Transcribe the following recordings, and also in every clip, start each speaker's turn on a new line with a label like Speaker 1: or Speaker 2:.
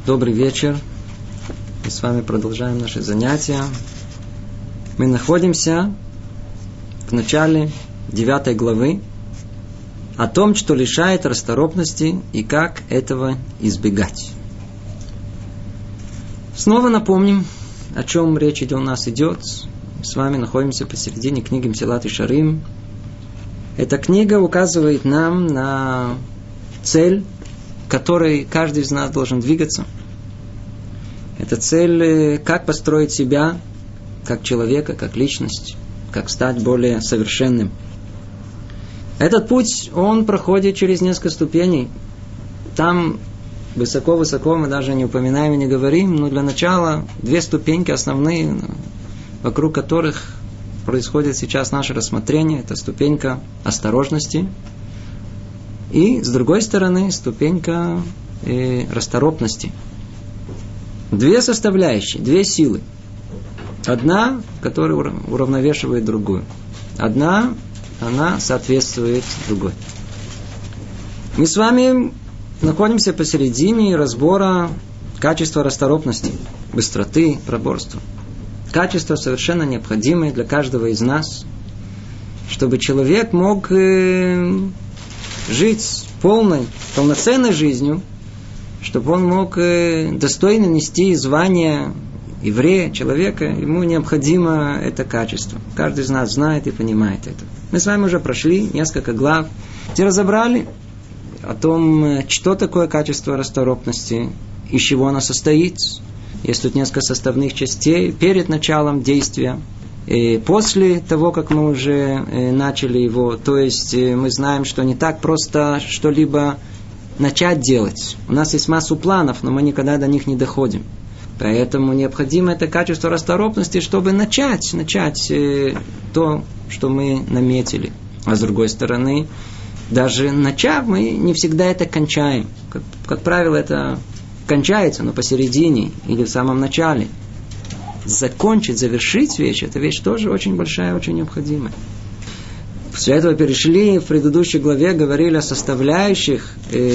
Speaker 1: Добрый вечер. Мы с вами продолжаем наши занятия. Мы находимся в начале 9 главы о том, что лишает расторопности и как этого избегать. Снова напомним, о чем речь у нас идет. Мы с вами находимся посередине книги Месилат Йешарим. Эта книга указывает нам на цель, к которой каждый из нас должен двигаться. Это цель, как построить себя, как человека, как личность, как стать более совершенным. Этот путь, он проходит через несколько ступеней. Там высоко-высоко мы даже не упоминаем и не говорим, но для начала 2 ступеньки основные, вокруг которых происходит сейчас наше рассмотрение. Это ступенька осторожности. И, с другой стороны, ступенька расторопности. 2 составляющие, 2 силы. Одна, которая уравновешивает другую. Одна, она соответствует другой. Мы с вами находимся посередине разбора качества расторопности, быстроты, проворства. Качество совершенно необходимое для каждого из нас, чтобы человек мог жить полноценной жизнью, чтобы он мог достойно нести звание еврея, человека. Ему необходимо это качество. Каждый из нас знает и понимает это. Мы с вами уже прошли несколько глав, где разобрали о том, что такое качество расторопности, из чего оно состоит. Есть тут несколько составных частей перед началом действия. И после того, как мы уже начали его, то есть мы знаем, что не так просто что-либо начать делать. У нас есть массу планов, но мы никогда до них не доходим. Поэтому необходимо это качество расторопности, чтобы начать то, что мы наметили. А с другой стороны, даже начав, мы не всегда это кончаем. Как правило, это кончается, но посередине или в самом начале. Закончить, завершить вещь, эта вещь тоже очень большая, очень необходимая. После этого перешли, в предыдущей главе говорили о составляющих,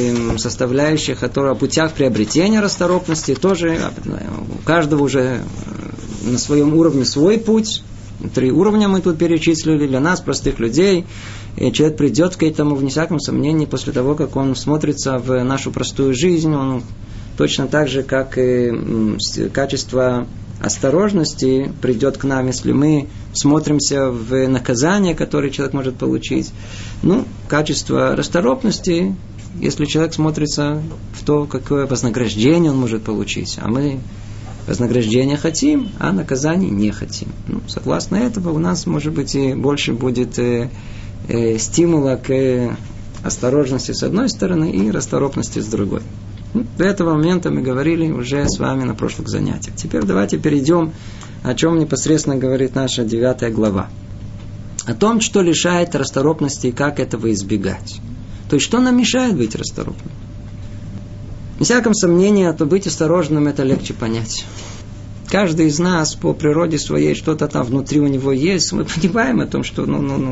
Speaker 1: о путях приобретения расторопности. Тоже у каждого уже на своем уровне свой путь. 3 уровня мы тут перечислили для нас, простых людей. И человек придет к этому, вне всяком сомнении, после того, как он смотрится в нашу простую жизнь, он точно так же, как и качество осторожности придет к нам, если мы смотримся в наказание, которое человек может получить. Качество расторопности, если человек смотрится в то, какое вознаграждение он может получить. А мы вознаграждение хотим, а наказание не хотим. Согласно этому, у нас, может быть, и больше будет стимула к осторожности с одной стороны и расторопности с другой. До этого момента мы говорили уже с вами на прошлых занятиях. Теперь давайте перейдем, о чем непосредственно говорит наша 9 глава. О том, что лишает расторопности и как этого избегать. То есть, что нам мешает быть расторопным? Без всяком сомнении, то быть осторожным это легче понять. Каждый из нас по природе своей что-то там внутри у него есть. Мы понимаем о том, что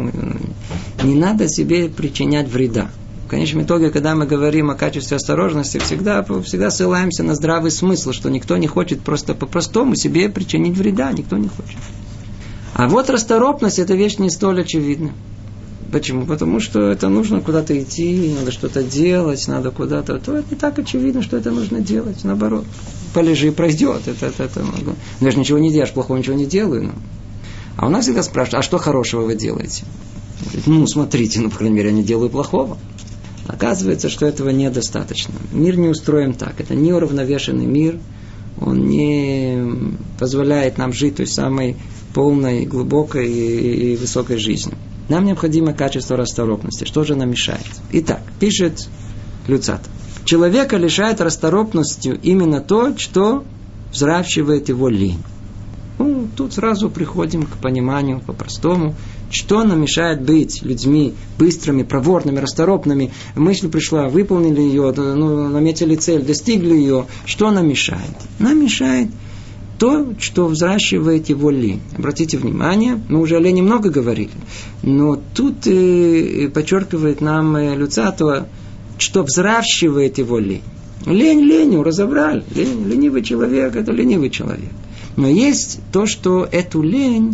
Speaker 1: не надо себе причинять вреда. В конечном итоге, когда мы говорим о качестве осторожности, всегда ссылаемся на здравый смысл, что никто не хочет просто по-простому себе причинить вреда, никто не хочет. А вот расторопность – это вещь не столь очевидна. Почему? Потому что это нужно куда-то идти, надо что-то делать, надо куда-то. То это не так очевидно, что это нужно делать. Наоборот, полежи, пройдет. Я же ничего не делаешь, плохого ничего не делаю. А у нас всегда спрашивают, а что хорошего вы делаете? Смотрите, по крайней мере, я не делаю плохого. Оказывается, что этого недостаточно. Мир не устроен так. Это неуравновешенный мир. Он не позволяет нам жить той самой полной, глубокой и высокой жизнью. Нам необходимо качество расторопности. Что же нам мешает? Итак, пишет Люцат. Человека лишает расторопностью именно то, что взращивает его лень. Тут сразу приходим к пониманию по-простому, что нам мешает быть людьми быстрыми, проворными, расторопными. Мысль пришла, выполнили ее, наметили цель, достигли ее. Что нам мешает? Нам мешает то, что взращивает его лень. Обратите внимание, мы уже о лени много говорили, но тут подчеркивает нам Люцат, что взращивает его лень. Лень ленью разобрали. Ленивый человек – это ленивый человек. Но есть то, что эту лень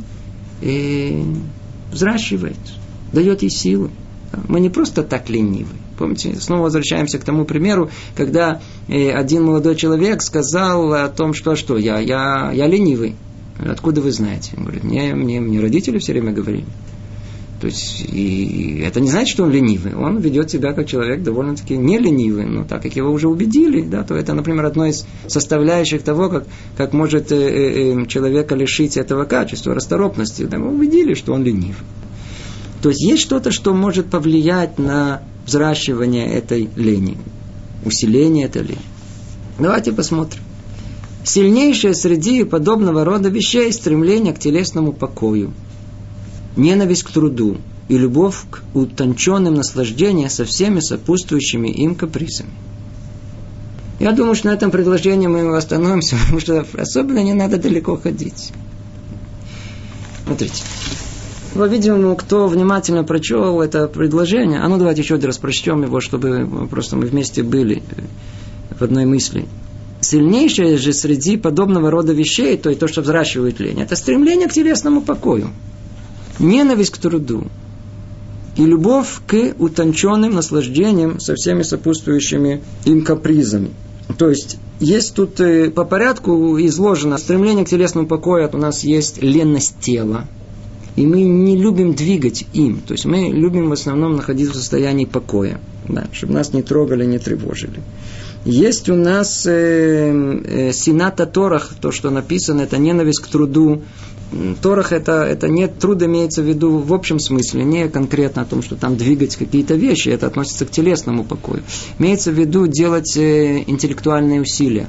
Speaker 1: взращивает, дает ей силу. Мы не просто так ленивы. Помните, снова возвращаемся к тому примеру, когда один молодой человек сказал о том, что я ленивый. Откуда вы знаете? Он говорит, мне родители все время говорили. То есть, и это не значит, что он ленивый. Он ведет себя как человек довольно-таки не ленивый. Но так как его уже убедили, да, то это, например, одно из составляющих того, как может человека лишить этого качества, расторопности. Да, мы убедили, что он ленивый. То есть, есть что-то, что может повлиять на взращивание этой лени, усиление этой лени. Давайте посмотрим. Сильнейшее среди подобного рода вещей стремление к телесному покою, ненависть к труду и любовь к утонченным наслаждениям со всеми сопутствующими им капризами. Я думаю, что на этом предложении мы остановимся, потому что особенно не надо далеко ходить. Смотрите. По-видимому, кто внимательно прочел это предложение, давайте еще раз прочтем его, чтобы просто мы вместе были в одной мысли. Сильнейшее же среди подобного рода вещей, то, что взращивает лень, это стремление к телесному покою, ненависть к труду и любовь к утонченным наслаждениям со всеми сопутствующими им капризами. То есть тут по порядку изложено стремление к телесному покою, у нас есть ленность тела, и мы не любим двигать им. То есть мы любим в основном находиться в состоянии покоя, да, чтобы нас не трогали, не тревожили. Есть у нас сината торах, то, что написано, это ненависть к труду. Торах это не труд, имеется в виду в общем смысле, не конкретно о том, что там двигать какие-то вещи, это относится к телесному покою. Имеется в виду делать интеллектуальные усилия,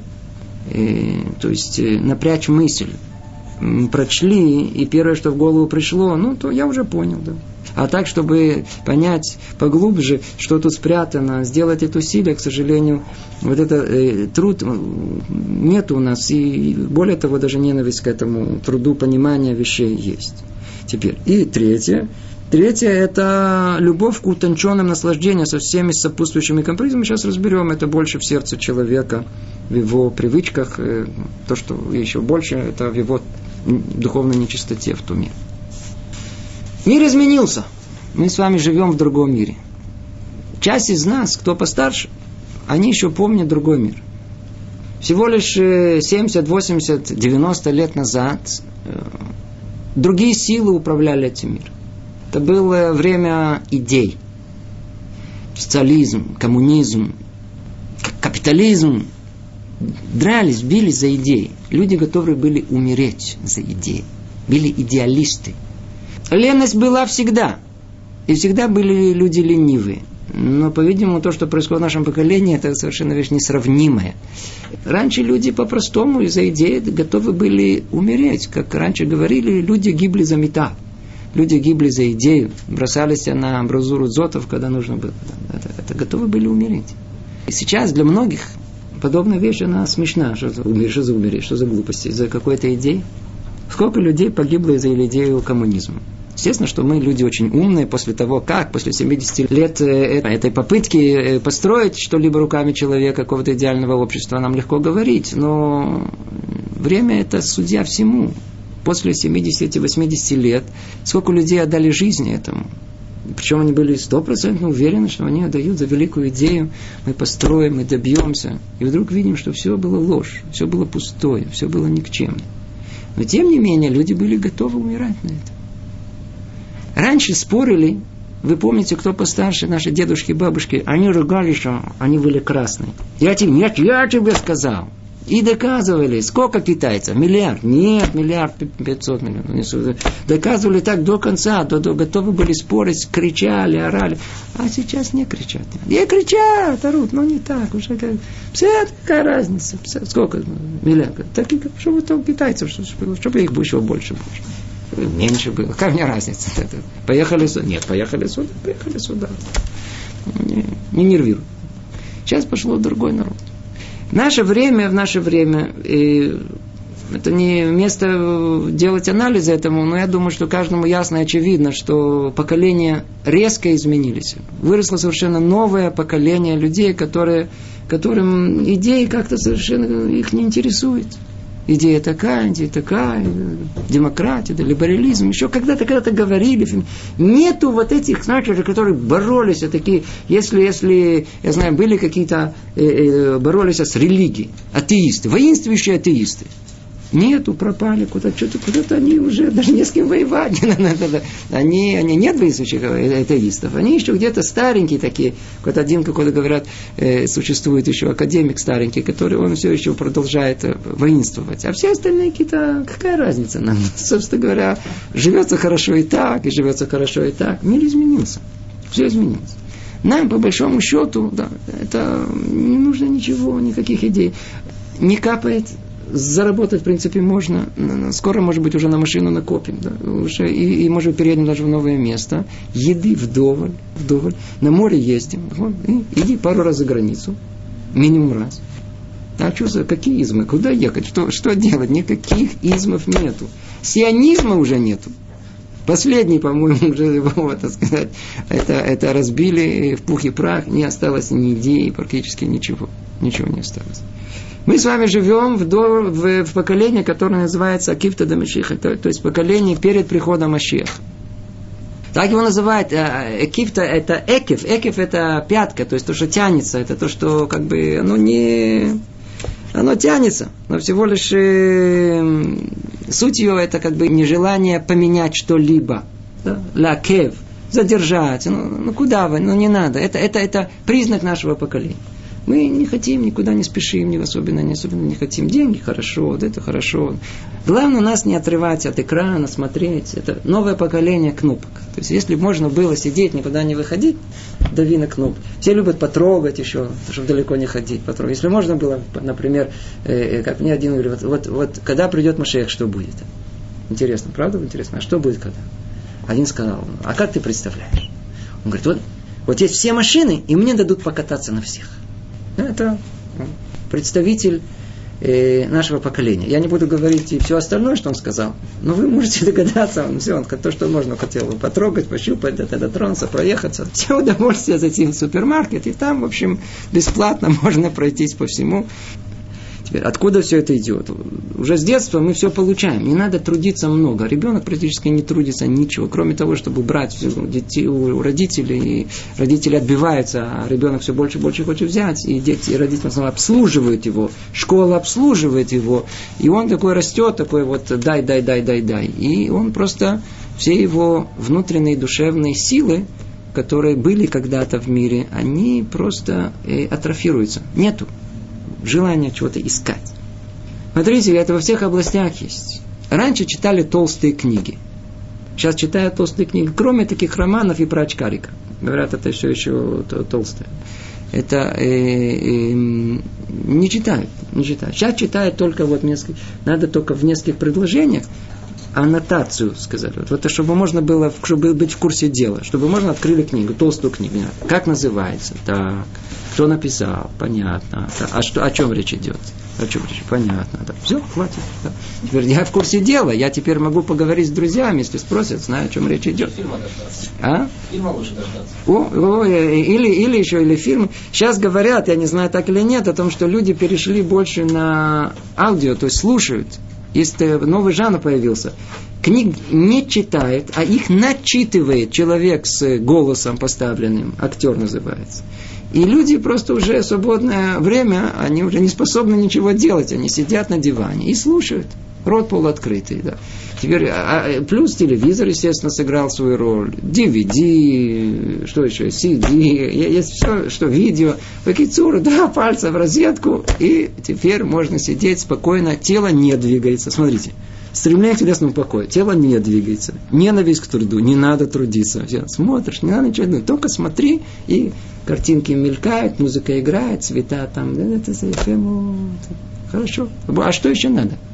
Speaker 1: то есть напрячь мысль. Прочли, и первое, что в голову пришло, то я уже понял, да. А так, чтобы понять поглубже, что тут спрятано, сделать это усилие, к сожалению, вот это труд нет у нас, и более того, даже ненависть к этому труду, понимание вещей есть. Теперь, и третье, это любовь к утонченным наслаждениям со всеми сопутствующими капризами. Мы сейчас разберем это больше в сердце человека, в его привычках. То, что еще больше, это в его духовной нечистоте в туме. Мир изменился. Мы с вами живем в другом мире. Часть из нас, кто постарше, они еще помнят другой мир. Всего лишь 70, 80, 90 лет назад другие силы управляли этим миром. Это было время идей. Социализм, коммунизм, капитализм. Дрались, бились за идеи. Люди готовы были умереть за идеи. Были идеалисты. Ленность была всегда. И всегда были люди ленивые. Но, по-видимому, то, что происходит в нашем поколении, это совершенно вещь несравнимая. Раньше люди по-простому из-за идеи готовы были умереть. Как раньше говорили, люди гибли за металл. Люди гибли за идею, бросались на амбразуру дзотов, когда нужно было. Это готовы были умереть. И сейчас для многих подобная вещь, она смешна. Что за умереть, что за глупости, из-за какой-то идеи. Сколько людей погибло из-за идеи коммунизма? Естественно, что мы люди очень умные после того, как после 70 лет этой попытки построить что-либо руками человека, какого-то идеального общества, нам легко говорить. Но время это судья всему. После 70-80 лет сколько людей отдали жизни этому. Причем они были 100% уверены, что они отдают за великую идею. Мы построим, мы добьемся. И вдруг видим, что все было ложь, все было пустое, все было никчемное. Но тем не менее, люди были готовы умирать на это. Раньше спорили, вы помните, кто постарше, наши дедушки, бабушки, они ругались, что они были красные. Я тебе сказал. И доказывали, сколько китайцев? Миллиард? Нет, 1,5 миллиарда. Доказывали так до конца, готовы были спорить, кричали, орали. А сейчас не кричат. И кричат, орут, но не так. Уже какая разница? Сколько? Миллиард. Так и чтобы у китайцев, чтобы их было еще больше. Меньше было. Какая мне разница? Поехали сюда. Нет, поехали сюда. Не нервируй. Сейчас пошло другой народ. В наше время Это не место делать анализы этому, но я думаю, что каждому ясно и очевидно, что поколения резко изменились. Выросло совершенно новое поколение людей, которым идеи как-то совершенно их не интересуют. Идея такая, демократия, либерализм. Еще когда-то говорили. Нету вот этих, знаете, которые боролись, такие, если, я знаю, были какие-то, боролись с религией, атеисты, воинствующие атеисты. Нету, пропали куда-то они уже даже не с кем воевать. Они нет воинствующих атеистов. Они еще где-то старенькие такие. Вот один, какой-то, говорят, существует еще академик старенький, который он все еще продолжает воинствовать. А все остальные какие-то, какая разница нам? Собственно говоря, живется хорошо и так, и живется хорошо и так. Мир изменился. Все изменилось. Нам, по большому счету, да, это не нужно ничего, никаких идей. Не капает. Заработать, в принципе, можно. Скоро, может быть, уже на машину накопим. Да? Уже, и может быть, переедем даже в новое место. Еды вдоволь. На море ездим. Иди пару раз за границу. Минимум раз. А что, какие измы? Куда ехать? Что делать? Никаких измов нету. Сионизма уже нету. Последний, по-моему, уже его, так сказать, это разбили в пух и прах. Не осталось ни идеи, практически ничего. Ничего не осталось. Мы с вами живем в поколении, которое называется Акифта да Машиха, то есть поколение перед приходом Машиаха. Так его называют. Акифта это экиф. Экиф это пятка, то есть то, что тянется. Это то, что как бы оно тянется. Но всего лишь суть ее это как бы нежелание поменять что-либо. Да? Лакев. Задержать. Куда вы? Не надо. Это признак нашего поколения. Мы не хотим, никуда не спешим, особенно не хотим. Деньги хорошо, вот это хорошо. Главное нас не отрывать от экрана, смотреть. Это новое поколение кнопок. То есть, если можно было сидеть, никуда не выходить, дави на кнопку. Все любят потрогать еще, чтобы далеко не ходить. Потрогать. Если можно было, например, как мне один говорит, вот когда придет Машиах, что будет? Интересно, правда? Интересно. А что будет когда? Один сказал, а как ты представляешь? Он говорит, вот есть все машины, и мне дадут покататься на всех. Это представитель нашего поколения. Я не буду говорить и все остальное, что он сказал, но вы можете догадаться, он то, что можно, хотел потрогать, пощупать, дотронуться, проехаться. Все удовольствие зайти в супермаркет, и там, в общем, бесплатно можно пройтись по всему. Теперь, откуда все это идет? Уже с детства мы все получаем. Не надо трудиться много. Ребенок практически не трудится ничего. Кроме того, чтобы брать детей у родителей. И родители отбиваются, а ребенок все больше и больше хочет взять. И дети, и родители снова обслуживают его. Школа обслуживает его. И он такой растет, такой вот дай. И он просто все его внутренние душевные силы, которые были когда-то в мире, они просто атрофируются. Нету желание чего-то искать. Смотрите, это во всех областях есть. Раньше читали толстые книги. Сейчас читают толстые книги. Кроме таких романов и про очкарика. Говорят, это все еще толстое. Это не читают. Сейчас читают только надо только в нескольких предложениях аннотацию сказать. Вот чтобы можно было, чтобы быть в курсе дела. Чтобы можно открыли книгу, толстую книгу. Как называется? Так. Кто написал? Понятно. О чем речь идет? Понятно. Да. Все, хватит. Да. Теперь я в курсе дела. Я теперь могу поговорить с друзьями, если спросят, знаю, о чем речь идет.
Speaker 2: Фильма дождаться. Фильма лучше дождаться.
Speaker 1: Или фильм. Сейчас говорят, я не знаю, так или нет, о том, что люди перешли больше на аудио, то есть слушают. Есть новый жанр появился. Книг не читает, а их начитывает человек с голосом поставленным. Актер называется. И люди просто уже в свободное время, они уже не способны ничего делать. Они сидят на диване и слушают. Рот полуоткрытый. Да. Теперь, плюс телевизор, естественно, сыграл свою роль. DVD, что еще, CD, есть все, что видео. Бакицур, 2 пальца в розетку. И теперь можно сидеть спокойно. Тело не двигается. Смотрите. Стремление к телесному покою. Тело не двигается. Ненависть к труду. Не надо трудиться. Все. Смотришь, не надо ничего делать. Только смотри, и картинки мелькают, музыка играет, цвета там. Это хорошо. А что еще надо?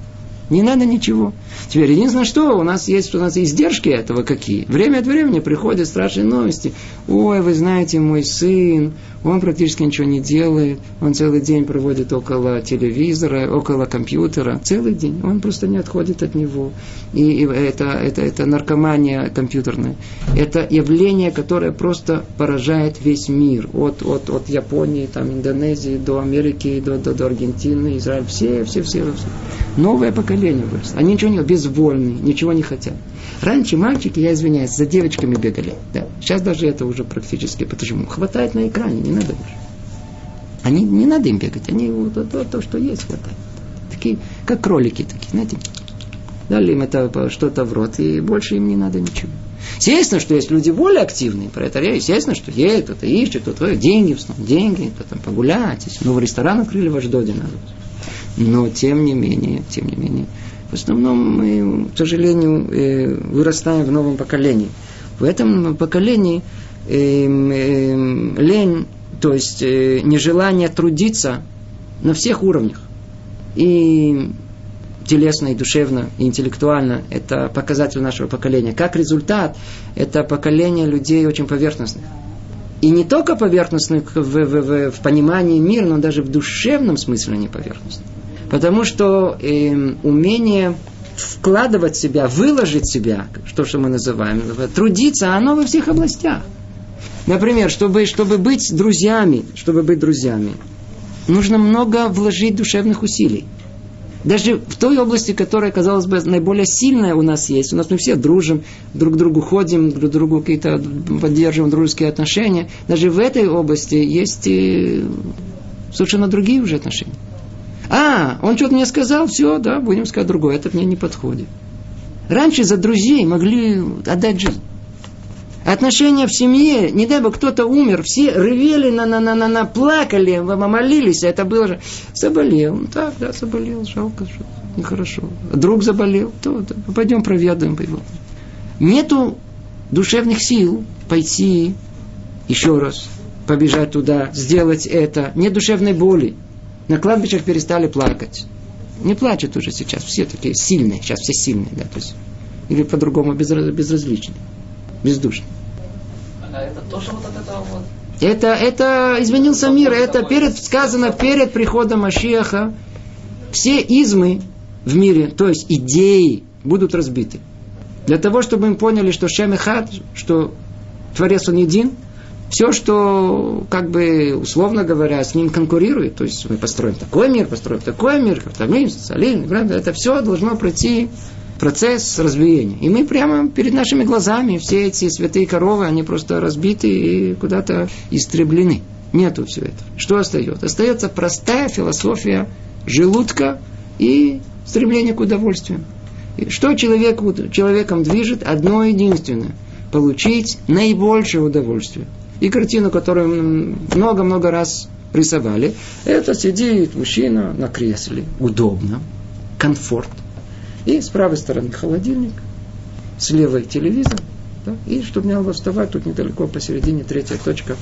Speaker 1: Не надо ничего. Теперь, единственное, что у нас есть издержки этого какие. Время от времени приходят страшные новости. Ой, вы знаете, мой сын, он практически ничего не делает. Он целый день проводит около телевизора, около компьютера. Целый день. Он просто не отходит от него. И это наркомания компьютерная. Это явление, которое просто поражает весь мир. От Японии, там, Индонезии, до Америки, до Аргентины, Израиля. Все. Новое поколение выросло. Они ничего не безвольны, ничего не хотят. Раньше мальчики, я извиняюсь, за девочками бегали. Да. Сейчас даже это уже практически. Почему? Хватает на экране, не надо больше. Не надо им бегать. Они то, что есть, хватает. Такие, как кролики такие, знаете. Дали им это что-то в рот, и больше им не надо ничего. Естественно, что есть люди более активные, про это естественно, что есть, кто-то ищет, кто-то деньги, кто-то там погулять. Новый ресторан открыли в Ашдоде, надо. Но, тем не менее, в основном мы, к сожалению, вырастаем в новом поколении. В этом поколении лень, то есть нежелание трудиться на всех уровнях. И телесно, и душевно, и интеллектуально. Это показатель нашего поколения. Как результат, это поколение людей очень поверхностных. И не только поверхностных в понимании мира, но даже в душевном смысле они поверхностные. Потому что умение вкладывать в себя, выложить себя, что мы называем, трудиться, оно во всех областях. Например, чтобы быть друзьями, нужно много вложить душевных усилий. Даже в той области, которая, казалось бы, наиболее сильная у нас есть. У нас мы все дружим, друг к другу ходим, друг к другу какие-то поддерживаем дружеские отношения. Даже в этой области есть совершенно другие уже отношения. Он что-то мне сказал, все, да, будем сказать другое, это мне не подходит. Раньше за друзей могли отдать жизнь. Отношения в семье, не дай бог кто-то умер, все ревели, плакали, молились, это было же. Заболел, заболел, жалко, нехорошо. Друг заболел, пойдем проведаем его. Нету душевных сил пойти еще раз, побежать туда, сделать это. Нет душевной боли. На кладбищах перестали плакать. Не плачут уже сейчас. Все такие сильные. Сейчас все сильные. Да, то есть, или по-другому безразличные. Бездушные.
Speaker 2: Это тоже вот от этого вот?
Speaker 1: Это изменился мир. Это сказано перед приходом Машиаха. Все измы в мире, то есть идеи, будут разбиты. Для того, чтобы мы поняли, что Шем Эхад, что Творец он един, все, что, условно говоря, с ним конкурирует, то есть мы построим такой мир, капитализм, социализм, это все должно пройти процесс разбиения. И мы прямо перед нашими глазами, все эти святые коровы, они просто разбиты и куда-то истреблены. Нету всего этого. Что остается? Остается простая философия желудка и стремление к удовольствию. И что человеком движет? Одно единственное. Получить наибольшее удовольствие. И картину, которую много-много раз рисовали, это сидит мужчина на кресле, удобно, комфорт. И с правой стороны холодильник, с левой телевизор. Да? И чтобы не надо вставать, тут недалеко посередине третья точка,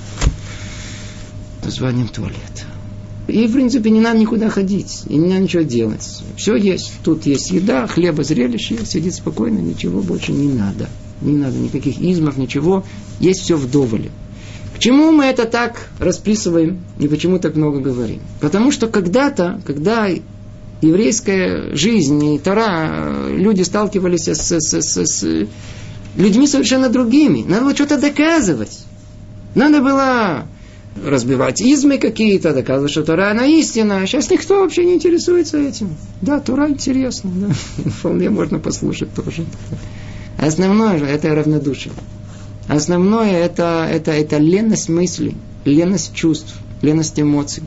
Speaker 1: названием туалет. И, в принципе, не надо никуда ходить, и не надо ничего делать. Все есть. Тут есть еда, хлеба, зрелище, сидит спокойно, ничего больше не надо. Не надо никаких измов, ничего. Есть все вдоволь. К чему мы это так расписываем и почему так много говорим? Потому что когда-то, когда еврейская жизнь и Тора, люди сталкивались с людьми совершенно другими. Надо было что-то доказывать. Надо было разбивать измы какие-то, доказывать, что Тора она истина. Сейчас никто вообще не интересуется этим. Да, Тора интересна. Да. Вполне можно послушать тоже. Основное это равнодушие. Основное это леность мыслей, леность чувств, леность эмоций.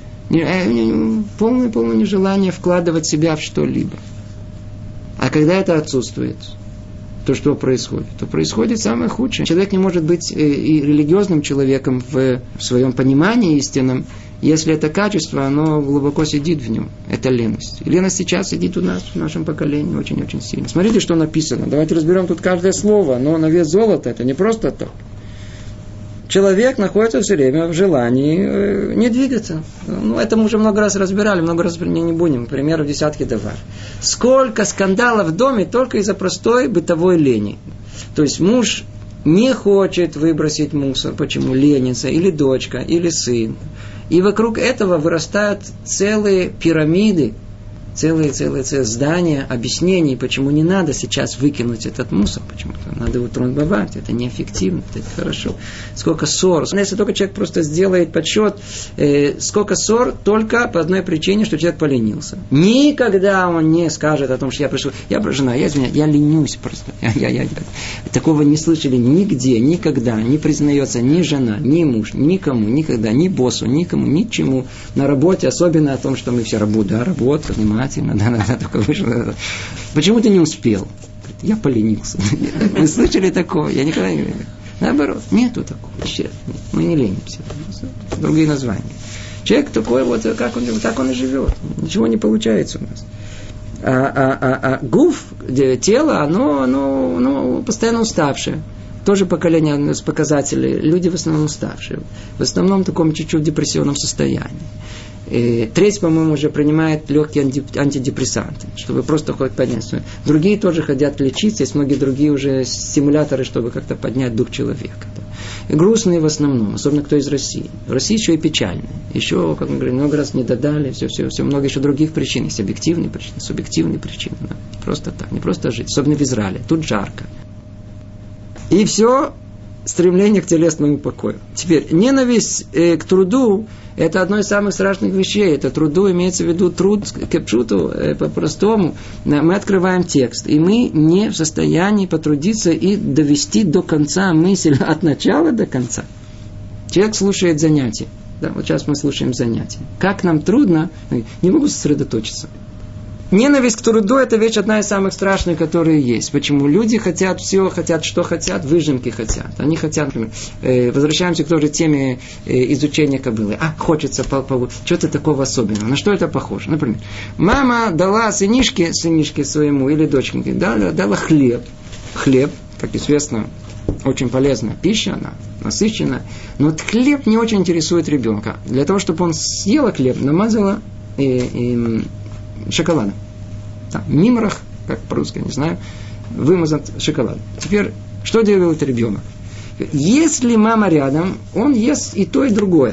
Speaker 1: Полное нежелание вкладывать себя в что-либо. А когда это отсутствует, то что происходит? То происходит самое худшее. Человек не может быть и религиозным человеком в своем понимании истинном, если это качество, оно глубоко сидит в нем. Это леность. И леность сейчас сидит у нас, в нашем поколении, очень-очень сильно. Смотрите, что написано. Давайте разберем тут каждое слово. Но на вес золота это не просто так. человек находится все время в желании не двигаться. Ну, это мы уже много раз разбирали, много раз не будем. Примеров десятки давар. Сколько скандалов в доме только из-за простой бытовой лени. То есть муж не хочет выбросить мусор. Почему? Ленится. Или дочка, или сын. И вокруг этого вырастают целые пирамиды, целые здания объяснений, почему не надо сейчас выкинуть этот мусор, почему-то надо его трамбовать, это неэффективно, это хорошо. Сколько ссор. Если только человек просто сделает подсчет, сколько ссор только по одной причине, что человек поленился. Никогда он не скажет о том, что я жена, я извиняюсь, я ленюсь просто. Такого не слышали нигде, никогда, не признается ни жена, ни муж, никому, никогда, ни боссу, никому, ничему. На работе, особенно о том, что мы все работа, внимательно, только вышел. Почему ты не успел? Я поленился. Вы слышали такое? Я никогда не ленился. Наоборот, нету такого. Мы не ленимся. Другие названия. Человек такой вот, как он и живет. Ничего не получается у нас. Гуф, тело, оно постоянно уставшее. Тоже поколение с показателей. Люди в основном уставшие. В основном в таком чуть-чуть депрессионном состоянии. Треть, по-моему, уже принимает легкие антидепрессанты, чтобы просто хоть поднять. Другие тоже хотят лечиться, есть многие другие уже стимуляторы, чтобы как-то поднять дух человека. И грустные в основном, особенно кто из России. В России еще и печальные. Еще, как мы говорим, много раз не додали, все, много еще других причин. Есть объективные причины, субъективные причины. Да. Не просто так, не просто жить. Особенно в Израиле. Тут жарко. И все стремление к телесному покою. Теперь, ненависть к труду – это одно из самых страшных вещей. Это труду, имеется в виду труд, кепчуту, по-простому. Мы открываем текст, и мы не в состоянии потрудиться и довести до конца мысль от начала до конца. Человек слушает занятия. Да, вот сейчас мы слушаем занятия. Как нам трудно, не могу сосредоточиться. Ненависть к труду – это вещь одна из самых страшных, которые есть. Почему? Люди хотят все, хотят, что хотят, выжимки хотят. Они хотят, например, возвращаемся к той же теме изучения кобылы. Хочется чего-то такого особенного. На что это похоже? Например, мама дала сынишке своему или доченьке, дала хлеб. Хлеб, как известно, очень полезная пища, она насыщенная. Но вот хлеб не очень интересует ребенка. Для того, чтобы он съел хлеб, намазала шоколадом. Мимрах, как по-русски, не знаю, вымазан шоколад. Теперь, что делает ребенок? Если мама рядом, он ест и то, и другое.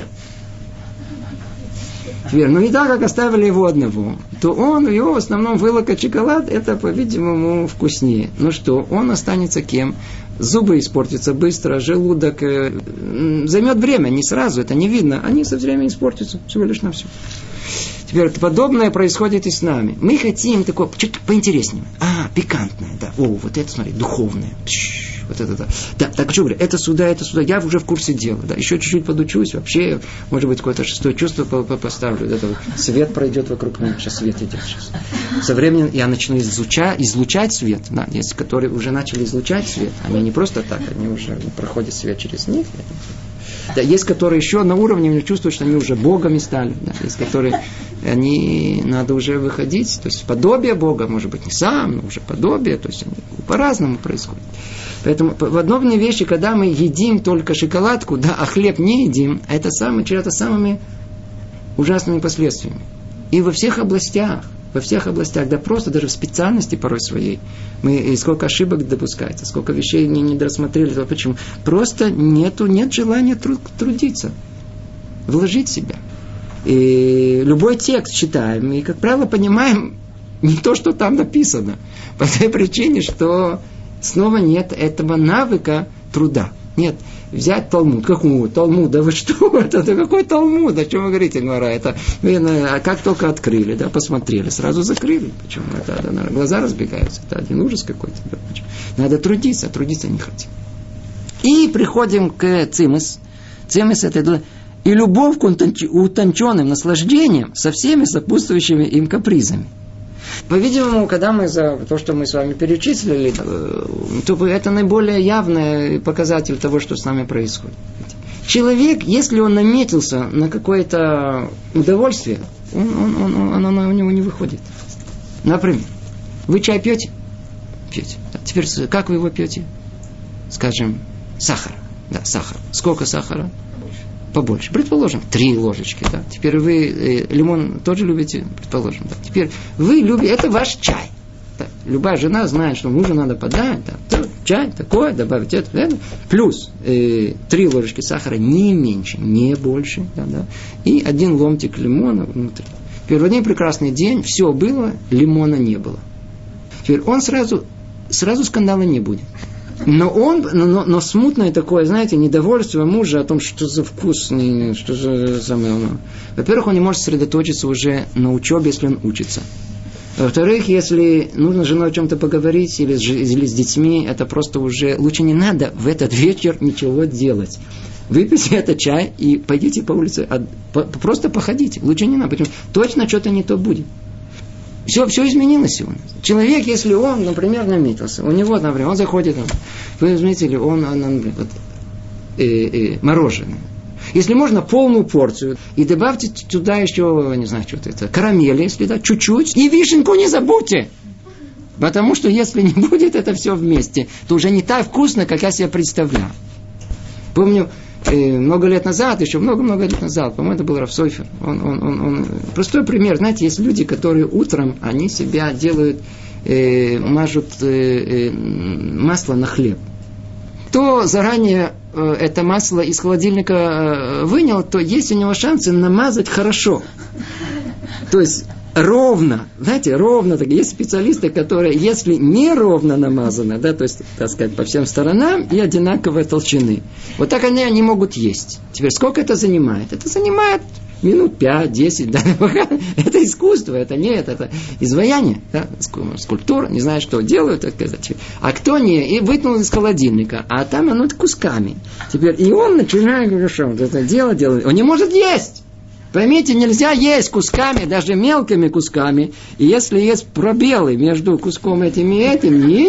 Speaker 1: Теперь, не так, как оставили его одного, то его в основном вылокать шоколад, это, по-видимому, вкуснее. Ну что, он останется кем? Зубы испортятся быстро, желудок займет время, не сразу, это не видно. Они со временем испортятся, всего лишь на все. Теперь подобное происходит и с нами. Мы хотим такое, что-то поинтереснее. Пикантное, да. Вот это, смотри, духовное. Вот это, да. Да, так что говорю, это сюда. Я уже в курсе дела. Да. Еще чуть-чуть подучусь. Вообще, может быть, какое-то шестое чувство поставлю. Это свет пройдет вокруг меня. Сейчас свет идет. Со временем я начну излучать свет. Да. Есть, которые уже начали излучать свет. Они не просто так, они уже проходит свет через них. Да, есть, которые еще на уровне чувствуют, что они уже Богами стали. Да, есть, которые надо уже выходить. То есть подобие Бога, может быть, не сам, но уже подобие. То есть по-разному происходит. Поэтому подобные вещи, когда мы едим только шоколадку, а хлеб не едим, это чревато самыми ужасными последствиями. И во всех областях, да просто даже в специальности порой своей, мы сколько ошибок допускается, сколько вещей не досмотрели. Почему? Просто нет желания трудиться, вложить себя. И любой текст читаем, и, как правило, понимаем не то, что там написано. По той причине, что снова нет этого навыка труда. Нет. Взять Талмуд. Какой Талмуд? Да вы что? Это какой Талмуд? О чем вы говорите, Гмара? Это как только открыли, посмотрели, сразу закрыли. Почему? Глаза разбегаются. Это один ужас какой-то. Да, надо трудиться не хотим. И приходим к цимес. Цимес это и любовь к утонченным наслаждениям со всеми сопутствующими им капризами. По-видимому, когда мы за то, что мы с вами перечислили, то это наиболее явный показатель того, что с нами происходит. Человек, если он наметился на какое-то удовольствие, оно у него не выходит. Например, вы чай пьете? Пьете. Теперь, как вы его пьете? Скажем, сахар. Да, сахар. Сколько сахара? Побольше. Предположим, 3 ложечки. Да. Теперь вы лимон тоже любите? Предположим. Да. Теперь вы любите, это ваш чай. Да. Любая жена знает, что мужу надо подать. Да. Чай такой, добавить это. Плюс 3 ложечки сахара, не меньше, не больше. Да, да. И 1 ломтик лимона внутри. Теперь в один прекрасный день все было, лимона не было. Теперь он сразу скандала не будет. Но смутное такое, знаете, недовольство мужа о том, что за вкус, что за самое. Во-первых, он не может сосредоточиться уже на учебе, если он учится. Во-вторых, если нужно с женой о чем-то поговорить или с детьми, это просто уже лучше не надо в этот вечер ничего делать. Выпейте этот чай и пойдите по улице, просто походите. Лучше не надо, потому что точно что-то не то будет. Все изменилось сегодня. Человек, если он, например, наметился, у него, например, он заходит, вы заметили, мороженое. Если можно, полную порцию, и добавьте туда еще, не знаю, что-то это, карамели, если да, чуть-чуть, и вишенку не забудьте. Потому что если не будет это все вместе, то уже не так вкусно, как я себе представлял. Помню, много лет назад, еще много-много лет назад, по-моему, это был Рав Сойфер. Он простой пример. Знаете, есть люди, которые утром, они себя делают, мажут масло на хлеб. Кто заранее это масло из холодильника вынял, то есть у него шансы намазать хорошо. То есть ровно, знаете, ровно. Есть специалисты, которые, если не ровно намазано, да, то есть, так сказать, по всем сторонам и одинаковой толщины, вот так они не могут есть. Теперь, сколько это занимает? Это занимает минут 5-10, да, это искусство, это нет, это изваяние, да, скульптура, не знаю, что делают, так сказать. А кто не, и вытянул из холодильника, а там оно кусками. Теперь, и он начинает, говорит, что вот это дело делает, он не может есть. Поймите, нельзя есть кусками, даже мелкими кусками. И если есть пробелы между куском этим и этим, не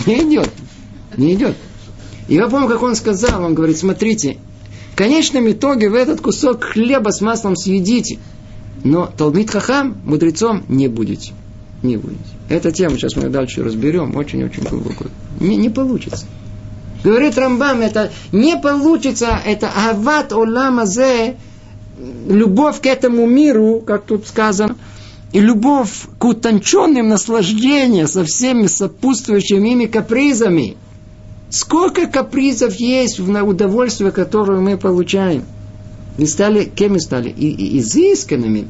Speaker 1: идет. И я помню, как он сказал, он говорит, смотрите, в конечном итоге вы этот кусок хлеба с маслом съедите, но Талмид Хахам, мудрецом, не будете. Не будете. Эта тема, сейчас мы дальше разберем, очень-очень глубоко. Не получится. Говорит Рамбам, это не получится, это ават олам азе, любовь к этому миру, как тут сказано, и любовь к утонченным наслаждениям со всеми сопутствующими ими капризами. Сколько капризов есть в удовольствие, которое мы получаем. И стали, кем мы стали? И изысканными.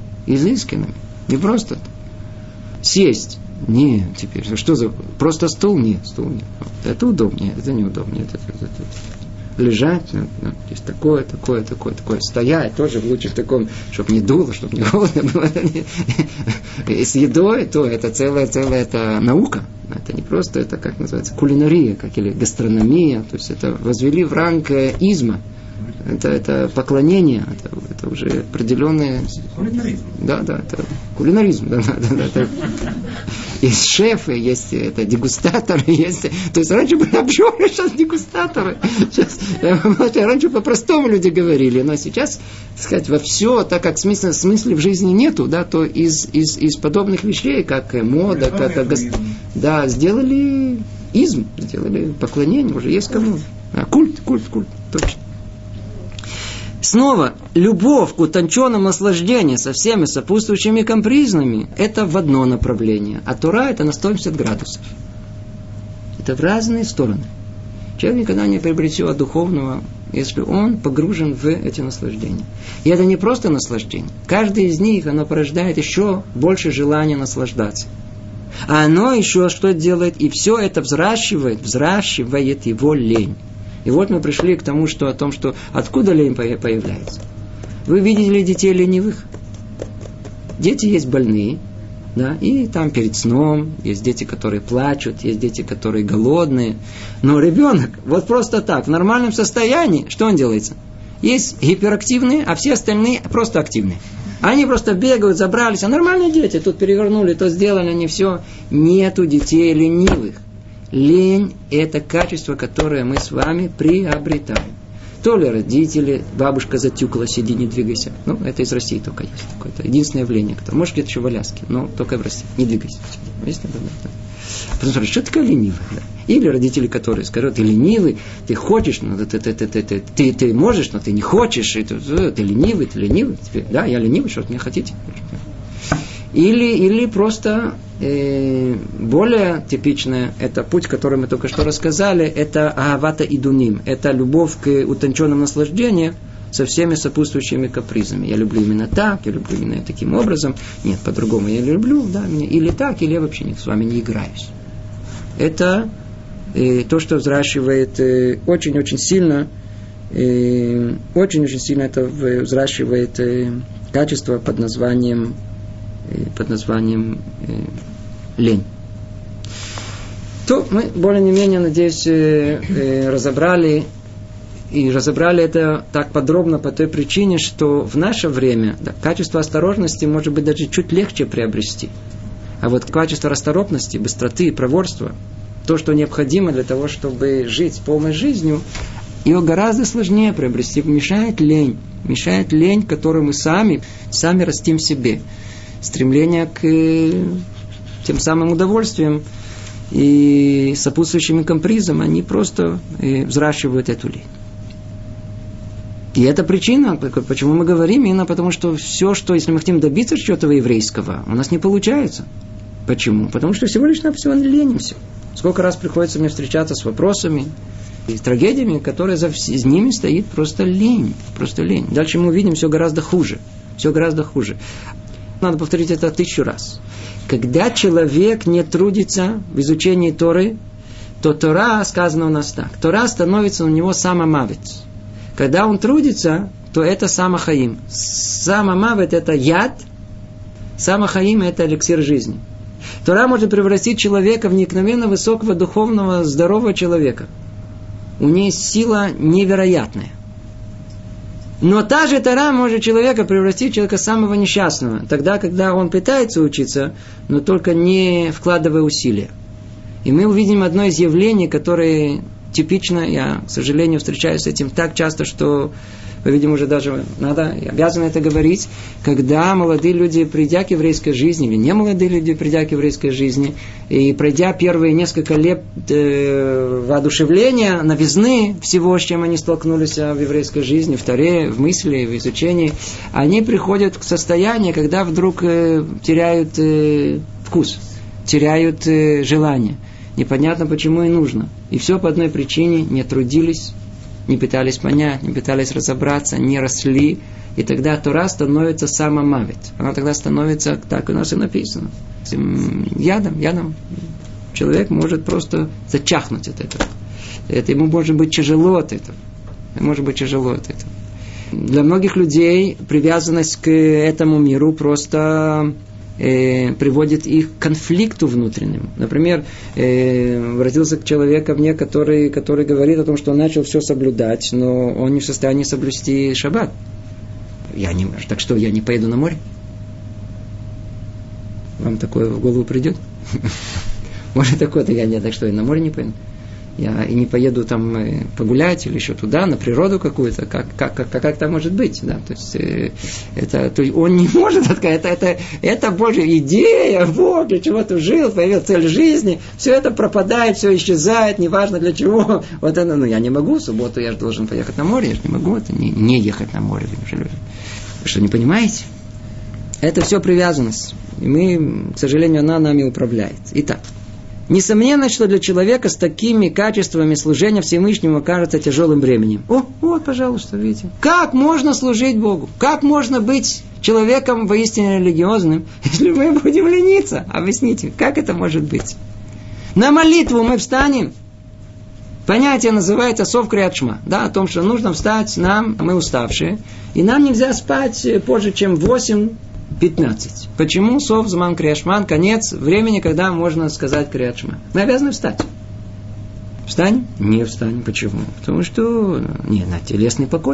Speaker 1: Не просто сесть. Нет, теперь, что за... Просто стул? Нет, стул нет. Это удобнее, это неудобнее. Это. Лежать, есть такое. Стоять тоже лучше в таком, чтобы не дуло, чтобы не холодно было. И с едой, то это целая это наука. Это не просто, это как называется, кулинария, как или гастрономия. То есть это возвели в ранг изма. Это поклонение, это уже определенное...
Speaker 3: Кулинаризм.
Speaker 1: Да, это кулинаризм. Да. Есть шефы, есть это, дегустаторы, есть... То есть раньше были обжоры, сейчас дегустаторы. Раньше по-простому люди говорили, но сейчас, так сказать, во все, так как смысла в жизни нету, да, то из подобных вещей, как мода, как сделали изм, сделали поклонение, уже есть кому. Культ, точно. Снова, любовь к утонченному наслаждению со всеми сопутствующими капризами, это в одно направление. А Тора это на 180 градусов. Это в разные стороны. Человек никогда не приобретет духовного, если он погружен в эти наслаждения. И это не просто наслаждение. Каждый из них, оно порождает еще больше желания наслаждаться. А оно еще что делает? И все это взращивает его лень. И вот мы пришли к тому, что откуда лень появляется. Вы видели детей ленивых? Дети есть больные, да, и там перед сном есть дети, которые плачут, есть дети, которые голодные. Но ребенок, вот просто так, в нормальном состоянии, что он делается? Есть гиперактивные, а все остальные просто активные. Они просто бегают, забрались, а нормальные дети, тут перевернули, то сделали, они все. Нету детей ленивых. Лень – это качество, которое мы с вами приобретаем. То ли родители, бабушка затюкала, сиди, не двигайся. Это из России только есть. Это единственное явление, которое может где-то еще в Аляске, но только в России. Не двигайся. Потом спрашивают, что такое ленивый? Да? Или родители, которые скажут, ты ленивый, ты хочешь, но ты можешь, но ты не хочешь, ты ленивый. Теперь, да, я ленивый, что вы мне хотите? Или просто более типичное, это путь, который мы только что рассказали, это агавата идуним, это любовь к утонченному наслаждению со всеми сопутствующими капризами. Я люблю именно так, я люблю именно таким образом. Нет, по-другому я люблю, да, или так, или я вообще с вами не играюсь. Это то, что взращивает очень-очень сильно, это взращивает качество под названием лень. То мы более-менее, надеюсь, разобрали это так подробно по той причине, что в наше время качество осторожности может быть даже чуть легче приобрести. А вот качество расторопности, быстроты, проворства, то, что необходимо для того, чтобы жить полной жизнью, его гораздо сложнее приобрести. Мешает лень, которую мы сами растим в себе. Стремление к тем самым удовольствиям и сопутствующим капризам, они просто взращивают эту лень. И это причина, почему мы говорим, именно потому, что все, что, если мы хотим добиться чего-то еврейского, у нас не получается. Почему? Потому что всего лишь навсего ленимся. Сколько раз приходится мне встречаться с вопросами и с трагедиями, которые за ними стоит просто лень. Дальше мы увидим все гораздо хуже. Надо повторить это 1000 раз. Когда человек не трудится в изучении Торы, то Тора, сказано у нас так, Тора становится у него самомавит. Когда он трудится, то это самохаим. Самомавит это яд, самохаим это эликсир жизни. Тора может превратить человека в необыкновенно высокого, духовного, здорового человека. У нее сила невероятная. Но та же Тора может человека превратить в человека самого несчастного. Тогда, когда он пытается учиться, но только не вкладывая усилия. И мы увидим одно из явлений, которое типично, я, к сожалению, встречаюсь с этим так часто, что, по-видимому, уже даже надо, я обязан это говорить, когда молодые люди, придя к еврейской жизни, или не молодые люди, придя к еврейской жизни, и пройдя первые несколько лет воодушевления, новизны всего, с чем они столкнулись в еврейской жизни, в Торе, в мысли, в изучении, они приходят к состоянию, когда вдруг теряют вкус, теряют желание. Непонятно, почему и нужно. И все по одной причине: не трудились, не пытались понять, не пытались разобраться, не росли. И тогда Тора становится самомавит. Она тогда становится, так у нас и написано, ядом. Человек может просто зачахнуть от этого. Ему может быть тяжело от этого. Для многих людей привязанность к этому миру просто приводит их к конфликту внутреннему. Например, обратился к человеку ко мне, который говорит о том, что он начал все соблюдать, но он не в состоянии соблюсти шаббат. Так что, я не поеду на море? Вам такое в голову придет? Может такое-то так что, я на море не поеду? Я и не поеду там погулять или еще туда, на природу какую-то, как это может быть, да, то есть он не может отказать, это Божья идея, Бог для чего ты жил, появилась цель жизни, все это пропадает, все исчезает, неважно для чего, я не могу, в субботу я же должен поехать на море, я же не могу не ехать на море, вы что, не понимаете? Это все привязанность, и мы, к сожалению, она нами управляет. Итак, несомненно, что для человека с такими качествами служения Всевышнему кажется тяжелым бременем. Пожалуйста, видите. Как можно служить Богу? Как можно быть человеком воистине религиозным, если мы будем лениться? Объясните, как это может быть? На молитву мы встанем. Понятие называется сов криат шма. Да, о том, что нужно встать нам, мы уставшие, и нам нельзя спать позже, чем 8:15. Почему? Сов, зман, криашман, конец времени, когда можно сказать криашма. Мы обязаны встать. Встанем? Не встанем. Почему? Потому что на телесный покой.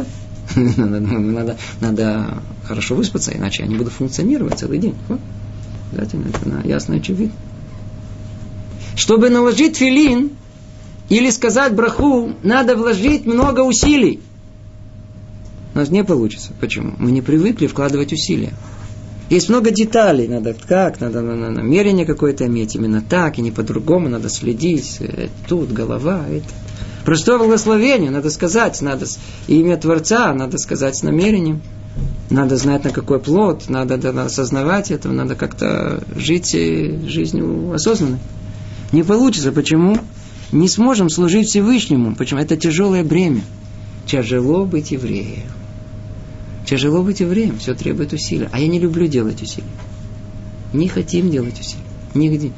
Speaker 1: Надо хорошо выспаться, иначе я не буду функционировать целый день. Это ясно и очевидно. Чтобы наложить тфилин или сказать браху, надо вложить много усилий. У нас не получится. Почему? Мы не привыкли вкладывать усилия. Есть много деталей, надо намерение какое-то иметь, именно так, и не по-другому, надо следить, тут голова, это. Простое благословение, надо сказать, надо имя Творца, надо сказать с намерением, надо знать, на какой плод, надо осознавать это, надо как-то жить жизнью осознанной. Не получится, почему? Не сможем служить Всевышнему, почему? Это тяжелое бремя. Тяжело быть евреем. Тяжело быть евреем, все требует усилий. А я не люблю делать усилия. Не хотим делать усилия. Нигде.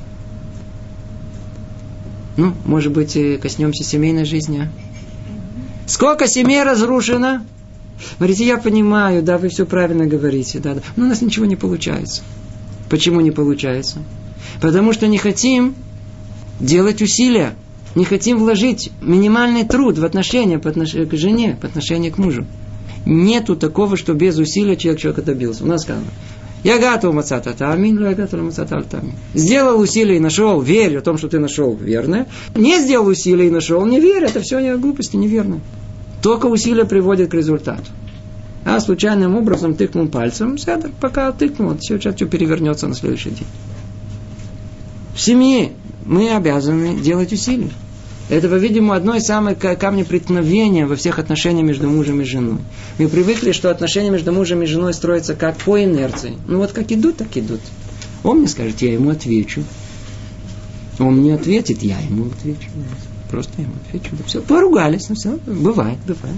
Speaker 1: Может быть, коснемся семейной жизни, а? Сколько семей разрушено? Говорите, я понимаю, да, вы все правильно говорите, да. Но у нас ничего не получается. Почему не получается? Потому что не хотим делать усилия. Не хотим вложить минимальный труд в отношения к жене, по отношению к мужу. Нету такого, что без усилия человек добился. У нас сказано. Я готов мацата тамин, я готов мацата тамин. Сделал усилия и нашел, верь о том, что ты нашел верное. Не сделал усилия и нашел, не верь, это все глупости, неверно. Только усилия приводят к результату. А случайным образом тыкнул пальцем, пока тыкнул, все перевернется на следующий день. В семье мы обязаны делать усилия. Это, по-видимому, одно из самых камней преткновения во всех отношениях между мужем и женой. Мы привыкли, что отношения между мужем и женой строятся как по инерции. Как идут, так идут. Он мне скажет, я ему отвечу. Он мне ответит, я ему отвечу. Просто ему отвечу. Да все. Поругались, все. Бывает.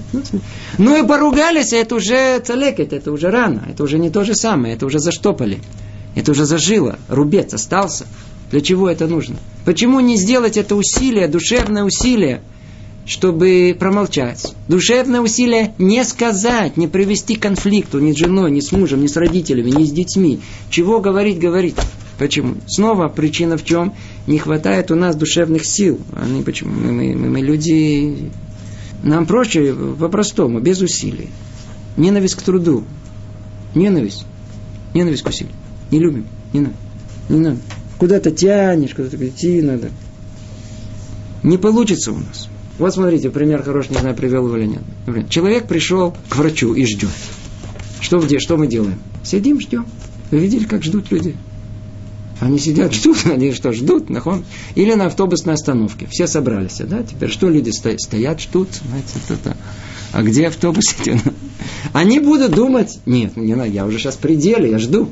Speaker 1: И поругались, это уже цалекет, это уже рано. Это уже не то же самое, это уже заштопали. Это уже зажило, рубец остался. Для чего это нужно? Почему не сделать это усилие, душевное усилие, чтобы промолчать? Душевное усилие не сказать, не привести к конфликту ни с женой, ни с мужем, ни с родителями, ни с детьми. Чего говорить? Почему? Снова причина в чем? Не хватает у нас душевных сил. Почему? Мы люди... Нам проще по-простому, без усилий. Ненависть к труду. Ненависть к усилию. Не любим. Не надо. Куда-то тянешь, куда-то идти надо. Не получится у нас. Вот смотрите, пример хороший, не знаю, привел его или нет. Человек пришел к врачу и ждет. Что мы делаем? Сидим, ждем. Вы видели, как ждут люди? Они сидят, ждут. Они что, ждут? Или на автобусной остановке. Все собрались, да? Теперь что люди стоят, ждут? Знаете, кто-то. А где автобус? Они будут думать, нет, не надо, я уже сейчас в пределе, я жду.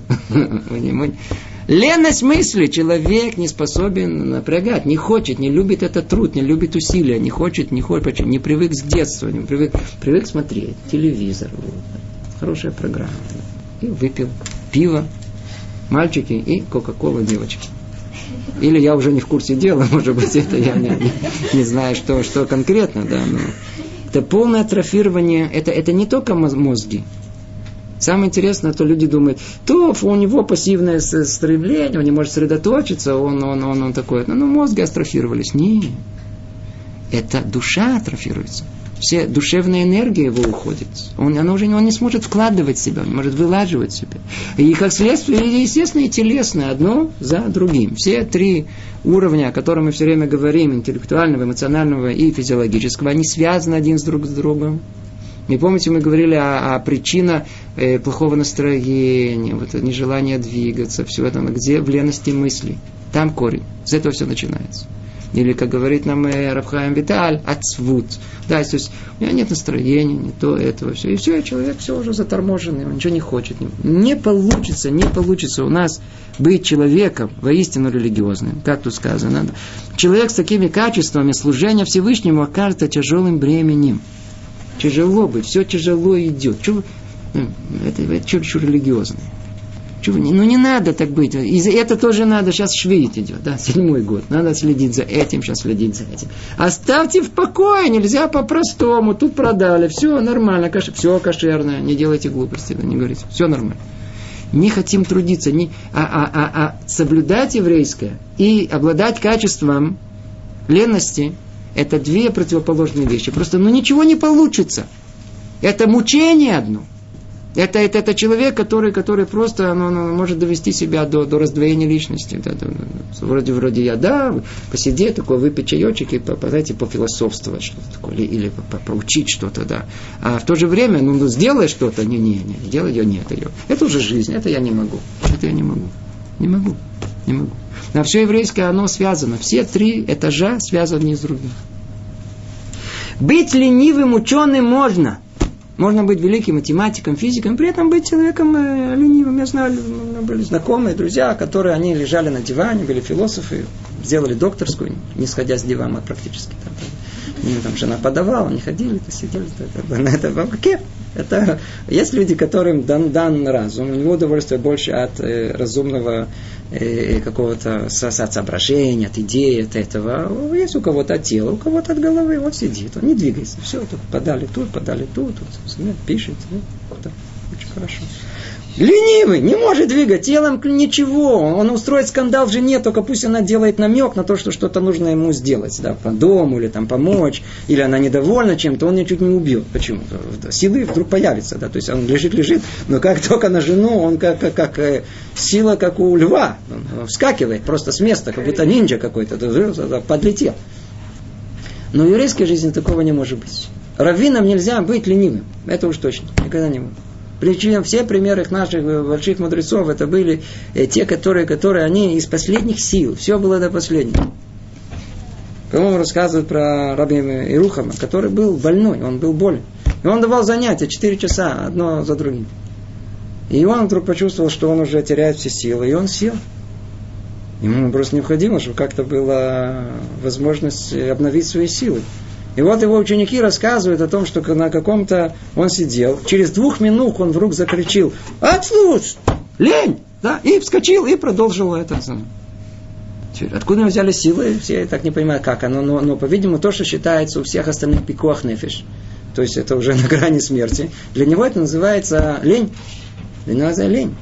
Speaker 1: Ленность мысли. Человек не способен напрягать, не хочет, не любит этот труд, не любит усилия, не хочет, не привык с детства, не привык смотреть телевизор, хорошая программа. И выпил пиво, мальчики и кока-кола девочки. Или я уже не в курсе дела, может быть, это я не знаю, что конкретно, да, но это полное атрофирование, это не только мозги. Самое интересное, то люди думают, то у него пассивное стремление, он не может сосредоточиться, он такой. Мозги атрофировались. Нет. Это душа атрофируется. Все душевная энергия его уходит. Он не сможет вкладывать в себя, он не может вылаживать себя. И как следствие, естественно, и телесное, одно за другим. Все три уровня, о которых мы все время говорим, интеллектуального, эмоционального и физиологического, они связаны один с другом. И помните, мы говорили о причинах плохого настроения, нежелания двигаться, все это, где в лености мысли. Там корень. С этого все начинается. Или, как говорит нам Рав Хаим Виталь, ацвут. Да, то есть у меня нет настроения, не то, этого, все. И все, человек все уже заторможенный, он ничего не хочет. Не получится у нас быть человеком воистину религиозным, как тут сказано. Человек с такими качествами служения Всевышнему окажется тяжелым бременем. Тяжело быть, все тяжело идет. Это чересчур религиозное. Не надо так быть. И это тоже надо. Сейчас швеит идет. Да, 7-й год. Надо следить за этим, сейчас следить за этим. Оставьте в покое. Нельзя по-простому. Тут продали. Все нормально. Все кошерное. Не делайте глупости. Не говорите. Все нормально. Не хотим трудиться. Соблюдать еврейское и обладать качеством ленности — это две противоположные вещи. Просто ничего не получится. Это мучение одно. Это человек, который просто может довести себя до раздвоения личности. Вроде я, посидеть, такой, выпить чаечек и, знаете, пофилософствовать что-то такое, или поучить что-то, да. А в то же время, сделай что-то, не, делай ее, нет ее. Это уже жизнь, это я не могу. Это я не могу. Не могу. Но все еврейское, оно связано. Все 3 этажа связаны одни с другим. Быть ленивым ученым можно. Можно быть великим математиком, физиком, при этом быть человеком ленивым. Я знаю, у меня были знакомые, друзья, которые они лежали на диване, были философы, сделали докторскую, не сходя с дивана практически. Там жена подавала, они ходили, сидели. Это есть люди, которым дан разум, у него удовольствие больше от разумного какого-то соображения, от идеи, от этого. Есть у кого-то от тела, у кого-то от головы. Вот сидит, он не двигается. Все, тут подали тут, пишет. Очень хорошо. Ленивый, не может двигать телом ничего. Он устроит скандал в жене, только пусть она делает намек на то, что что-то нужно ему сделать. Да, по дому, или там помочь, или она недовольна чем-то, он ее чуть не убьет. Почему? Силы вдруг появятся. Да? То есть он лежит, но как только на жену, он как сила, как у льва. Он вскакивает просто с места, как будто ниндзя какой-то, подлетел. Но в еврейской жизни такого не может быть. Раввинам нельзя быть ленивым. Это уж точно. Никогда не будет. Причем все примеры наших больших мудрецов, это были те, которые они из последних сил. Все было до последнего. По-моему, рассказывают про раби Ирухама, который был больной, он был болен. И он давал занятия 4 часа, одно за другим. И он вдруг почувствовал, что он уже теряет все силы, и он сел. Ему просто необходимо, чтобы как-то была возможность обновить свои силы. И вот его ученики рассказывают о том, что на каком-то он сидел, через 2 минут он вдруг закричал: «Отслушь! Лень!» Да? И вскочил, и продолжил это. Откуда взяли силы? Все так не понимают, как оно. Но по-видимому, то, что считается у всех остальных пикуах нефиш, то есть это уже на грани смерти, для него это называется лень. Для него это лень.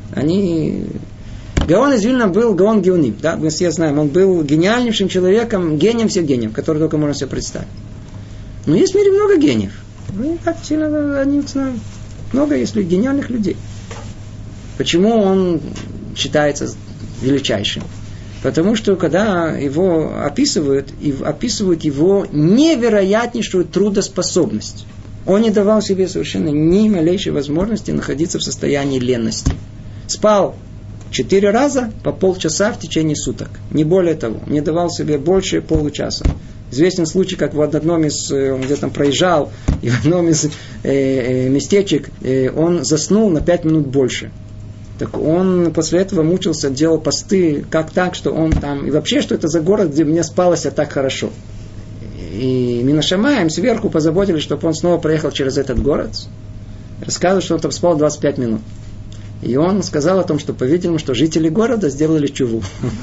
Speaker 1: Гаон из Вильна был Гаон Геоним. Да? Мы все знаем, он был гениальнейшим человеком, гением всех гениев, который только можно себе представить. Но есть в мире много гениев. Мы так сильно не знаем. Много есть гениальных людей. Почему он считается величайшим? Потому что когда его описывают его невероятнейшую трудоспособность. Он не давал себе совершенно ни малейшей возможности находиться в состоянии ленности. Спал 4 раза по полчаса в течение суток. Не более того. Не давал себе больше получаса. Известен случай, как в одном из, он где-то проезжал, и в одном из местечек он заснул на 5 минут больше. Так он после этого мучился, делал посты, как так, что он там... И вообще, что это за город, где мне спалось так хорошо. И Минашамаем сверху позаботились, чтобы он снова проехал через этот город. Рассказывал, что он там спал 25 минут. И он сказал о том, что, по-видимому, что жители города сделали чуву.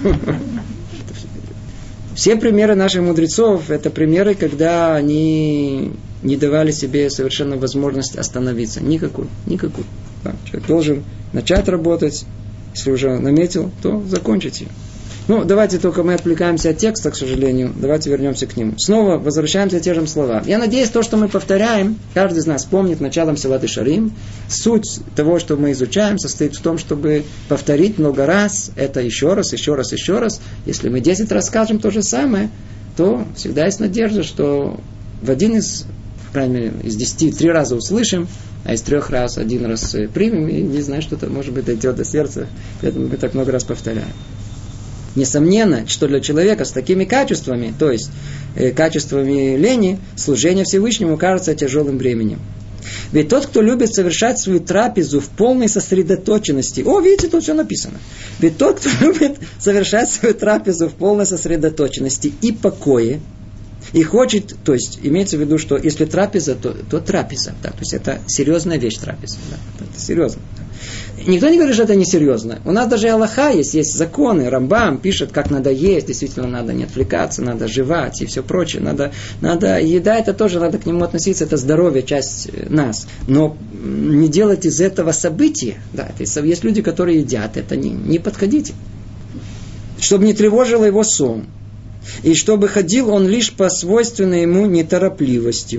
Speaker 1: Все примеры наших мудрецов, это примеры, когда они не давали себе совершенно возможность остановиться. Никакую. Да, человек должен начать работать, если уже наметил, то закончить ее. Давайте только мы отвлекаемся от текста, к сожалению. Давайте вернемся к нему. Снова возвращаемся к тем же словам. Я надеюсь, то, что мы повторяем, каждый из нас помнит началом Силат Ишарим. Суть того, что мы изучаем, состоит в том, чтобы повторить много раз это еще раз. Если мы 10 раз скажем то же самое, то всегда есть надежда, что в один из, по крайней мере, из 10 3 раза услышим, а из 3 раз 1 раз примем, и не знаю, что-то, может быть, дойдет до сердца. Поэтому мы так много раз повторяем. Несомненно, что для человека с такими качествами, то есть качествами лени, служение Всевышнему кажется тяжелым бременем. Ведь тот, кто любит совершать свою трапезу в полной сосредоточенности, видите, тут все написано. Ведь тот, кто любит совершать свою трапезу в полной сосредоточенности и покое, и хочет, то есть имеется в виду, что если трапеза, то трапеза, да, то есть это серьезная вещь трапеза, да, это серьезно. Никто не говорит, что это несерьезно. У нас даже Аллаха есть законы. Рамбам пишет, как надо есть. Действительно, надо не отвлекаться, надо жевать и все прочее. Надо еда, это тоже надо к нему относиться. Это здоровье, часть нас. Но не делать из этого события. Да, есть люди, которые едят. Это не подходите. Чтобы не тревожило его сон. И чтобы ходил он лишь по свойственной ему неторопливостью.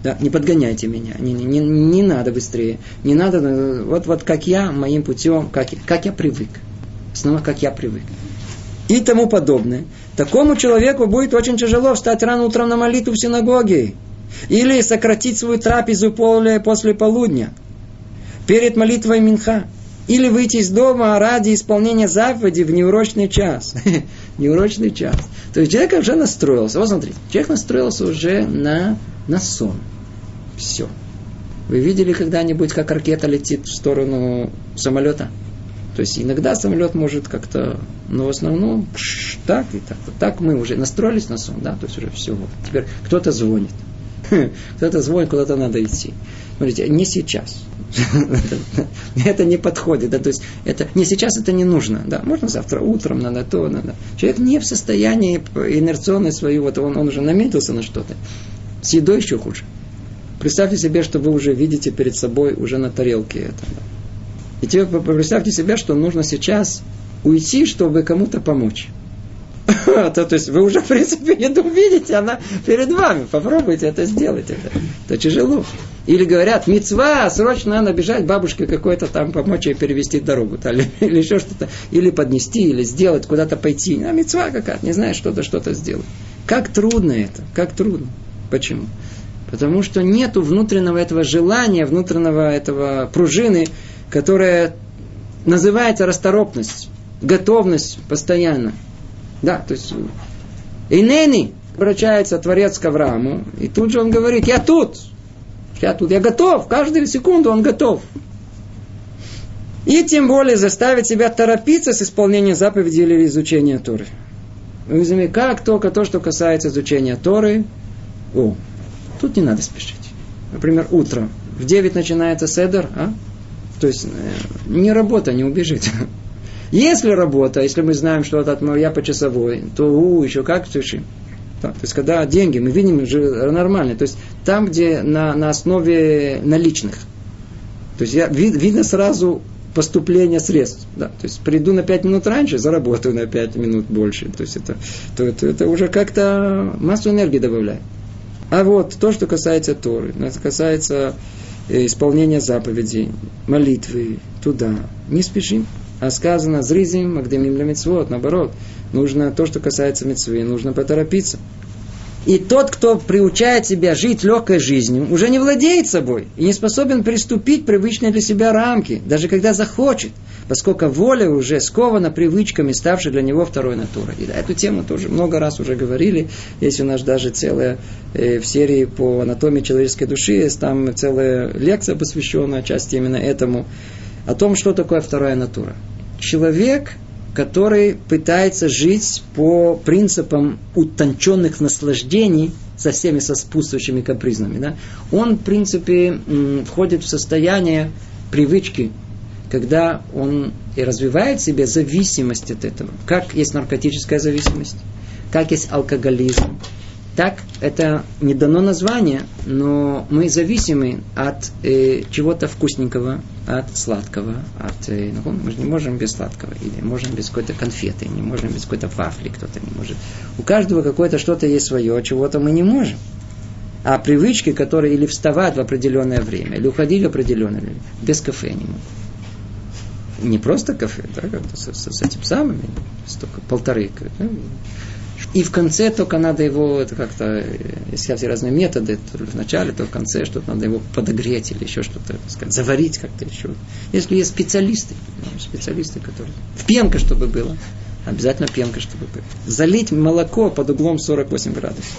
Speaker 1: Да, не подгоняйте меня, не надо быстрее, не надо, вот как я, моим путем, как я привык, снова как я привык. И тому подобное. Такому человеку будет очень тяжело встать рано утром на молитву в синагоге, или сократить свою трапезу после полудня, перед молитвой Минха, или выйти из дома ради исполнения заповеди в неурочный час. Неурочный час. То есть человек уже настроился. Вот смотрите, человек настроился уже на сон. Все. Вы видели когда-нибудь, как ракета летит в сторону самолета? То есть иногда самолет может как-то, но в основном так и так. Так мы уже настроились на сон, да, то есть уже все. Вот. Теперь кто-то звонит. Кто-то звонит, куда-то надо идти. Смотрите, не сейчас. Это не подходит. Да, то есть это, не сейчас это не нужно. Да, можно завтра утром, надо то, надо. Человек не в состоянии инерционной свою, вот он уже наметился на что-то. С едой еще хуже. Представьте себе, что вы уже видите перед собой уже на тарелке это. Да. И теперь представьте себе, что нужно сейчас уйти, чтобы кому-то помочь. То есть вы уже, в принципе, еду видите, она перед вами. Попробуйте это сделать. Это тяжело. Или говорят, мицва, срочно надо бежать бабушке какой-то там помочь ей перевести дорогу. Или еще что-то. Или поднести, или сделать, куда-то пойти. А мицва какая-то, не знаю, что-то сделать. Как трудно это. Как трудно. Почему? Потому что нету внутреннего этого желания, внутреннего этого пружины, которая называется расторопность, готовность постоянно. Да, то есть Инени обращается Творец к Аврааму, и тут же он говорит, я тут, я готов, каждую секунду он готов. И тем более заставить себя торопиться с исполнением заповедей или изучения Торы. Вы знаете, как только то, что касается изучения Торы, тут не надо спешить. Например, утром, в 9 начинается седер, то есть не работа, не убежит. Если работа, если мы знаем, что я по часовой, то еще как спешим. То есть, когда деньги, мы видим уже нормально. То есть, там, где на основе наличных. То есть, видно сразу поступление средств. Да. То есть, приду на 5 минут раньше, заработаю на 5 минут больше. То есть, это уже как-то массу энергии добавляет. А вот то, что касается Торы, это касается исполнения заповедей, молитвы, туда. Не спешим. А сказано, зризим, магдемим ля мицвот, наоборот. Нужно то, что касается мицвы, нужно поторопиться. И тот, кто приучает себя жить легкой жизнью, уже не владеет собой и не способен приступить привычные для себя рамки, даже когда захочет, поскольку воля уже скована привычками, ставшей для него второй натурой. И эту тему тоже много раз уже говорили. Есть у нас даже целая в серии по анатомии человеческой души, есть там целая лекция, посвященная части именно этому, о том, что такое вторая натура. Человек, который пытается жить по принципам утонченных наслаждений со всеми сопутствующими капризами, да, он, в принципе, входит в состояние привычки, когда он и развивает в себе зависимость от этого. Как есть наркотическая зависимость, как есть алкоголизм. Так, это не дано название, но мы зависимы от чего-то вкусненького, от сладкого, мы же не можем без сладкого, или можем без какой-то конфеты, не можем без какой-то вафли, кто-то не может. У каждого какое-то что-то есть свое, чего-то мы не можем. А привычки, которые или вставать в определенное время, или уходить в определенное время, без кафе не могут. Не просто кафе, да, как-то с этим самым, столько, 1,5. Да? И в конце только надо его, это как-то, если все разные методы, то в начале, то в конце что-то надо его подогреть или еще что-то, так сказать, заварить как-то еще. Если есть специалисты, которые... В пенка, чтобы было. Обязательно пенка, чтобы было. Залить молоко под углом 48 градусов.